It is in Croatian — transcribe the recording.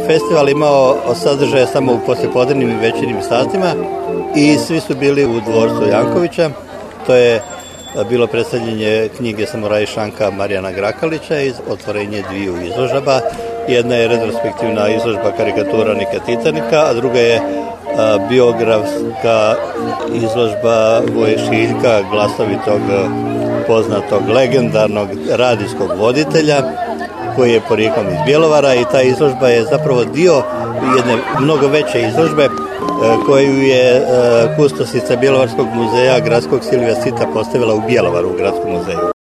festival imao sadržaje samo u poslijepodnevnim i večernjim satima i svi su bili u dvorcu Jankovića. To je bilo predstavljanje knjige Samuraj Šanka Marijana Grakalića i otvorenje dviju izložaba. Jedna je retrospektivna izložba karikatura Nika Titanika, a druga je biografska izložba Voje Šiljka, glasovitog, poznatog, legendarnog radijskog voditelja, koji je porijeklom iz Bjelovara, i ta izložba je zapravo dio jedne mnogo veće izložbe koju je kustosica Bjelovarskog muzeja gradskog Silvija Sita postavila u Bjelovaru u gradskom muzeju.